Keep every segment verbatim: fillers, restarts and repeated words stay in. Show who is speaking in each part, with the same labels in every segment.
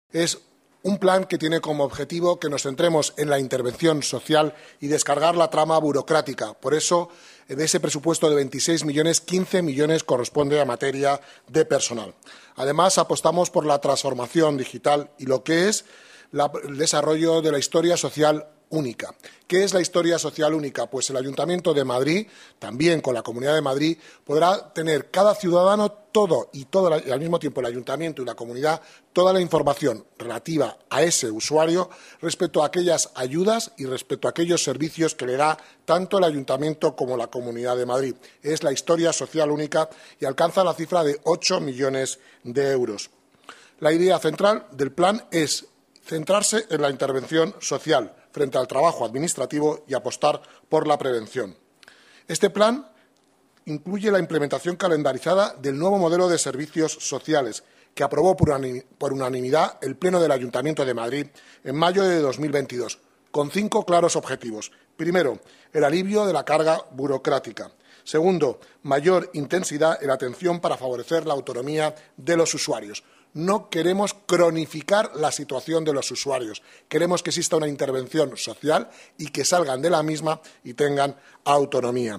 Speaker 1: Es un plan que tiene como objetivo que nos centremos en la intervención social y descargar la trama burocrática. Por eso, de ese presupuesto de veintiséis millones, quince millones corresponde a materia de personal. Además, apostamos por la transformación digital y lo que es la, el desarrollo de la historia social única. ¿Qué es la historia social única? Pues el Ayuntamiento de Madrid, también con la Comunidad de Madrid, podrá tener cada ciudadano todo y, todo y al mismo tiempo el Ayuntamiento y la Comunidad toda la información relativa a ese usuario respecto a aquellas ayudas y respecto a aquellos servicios que le da tanto el Ayuntamiento como la Comunidad de Madrid. Es la historia social única y alcanza la cifra de ocho millones de euros. La idea central del plan es centrarse en la intervención social frente al trabajo administrativo y apostar por la prevención. Este plan incluye la implementación calendarizada del nuevo modelo de servicios sociales que aprobó por unanimidad el Pleno del Ayuntamiento de Madrid en mayo de dos mil veintidós, con cinco claros objetivos. Primero, el alivio de la carga burocrática. Segundo, mayor intensidad en la atención para favorecer la autonomía de los usuarios. No queremos cronificar la situación de los usuarios. Queremos que exista una intervención social y que salgan de la misma y tengan autonomía.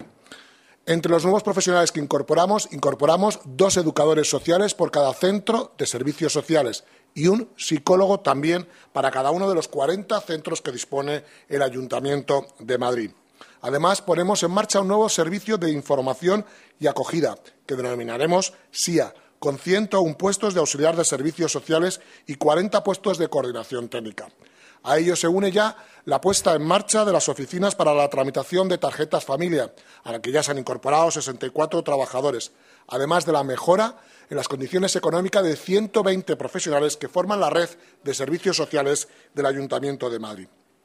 Speaker 1: Entre los nuevos profesionales que incorporamos, incorporamos dos educadores sociales por cada centro de servicios sociales y un psicólogo también para cada uno de los cuarenta centros que dispone el Ayuntamiento de Madrid. Además, ponemos en marcha un nuevo servicio de información y acogida, que denominaremos S I A, con ciento uno puestos de auxiliar de servicios sociales y cuarenta puestos de coordinación técnica. A ello se une ya la puesta en marcha de las oficinas para la tramitación de tarjetas familia, a la que ya se han incorporado sesenta y cuatro trabajadores, además de la mejora en las condiciones económicas de ciento veinte profesionales que forman la red de servicios sociales del Ayuntamiento de Madrid.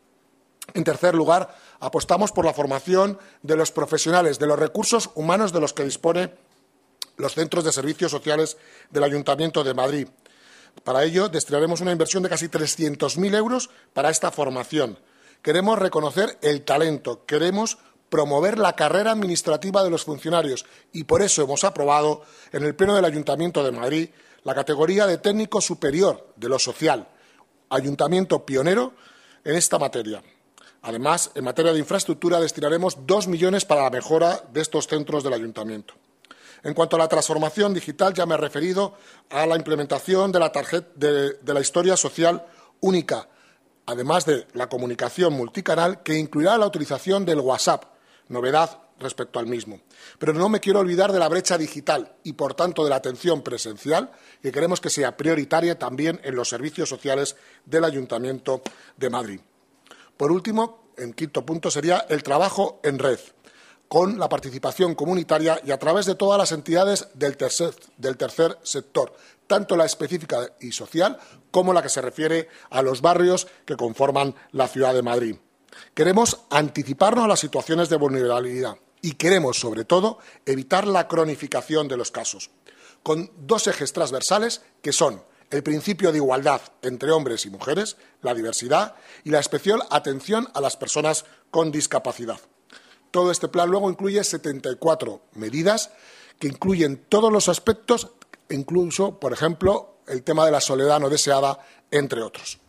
Speaker 1: En tercer lugar, apostamos por la formación de los profesionales, de los recursos humanos de los que dispone los centros de servicios sociales del Ayuntamiento de Madrid. Para ello, destinaremos una inversión de casi trescientos mil euros para esta formación. Queremos reconocer el talento, queremos promover la carrera administrativa de los funcionarios y por eso hemos aprobado en el Pleno del Ayuntamiento de Madrid la categoría de técnico superior de lo social, ayuntamiento pionero en esta materia. Además, en materia de infraestructura destinaremos dos millones para la mejora de estos centros del Ayuntamiento. En cuanto a la transformación digital, ya me he referido a la implementación de la, tarjeta, de, de la historia social única, además de la comunicación multicanal, que incluirá la utilización del WhatsApp, novedad respecto al mismo. Pero no me quiero olvidar de la brecha digital y, por tanto, de la atención presencial, que queremos que sea prioritaria también en los servicios sociales del Ayuntamiento de Madrid. Por último, en quinto punto, sería el trabajo en red, con la participación comunitaria y a través de todas las entidades del tercer, del tercer sector, tanto la específica y social como la que se refiere a los barrios que conforman la ciudad de Madrid. Queremos anticiparnos a las situaciones de vulnerabilidad y queremos, sobre todo, evitar la cronificación de los casos, con dos ejes transversales que son el principio de igualdad entre hombres y mujeres, la diversidad y la especial atención a las personas con discapacidad. Todo este plan luego incluye setenta y cuatro medidas que incluyen todos los aspectos, incluso, por ejemplo, el tema de la soledad no deseada, entre otros.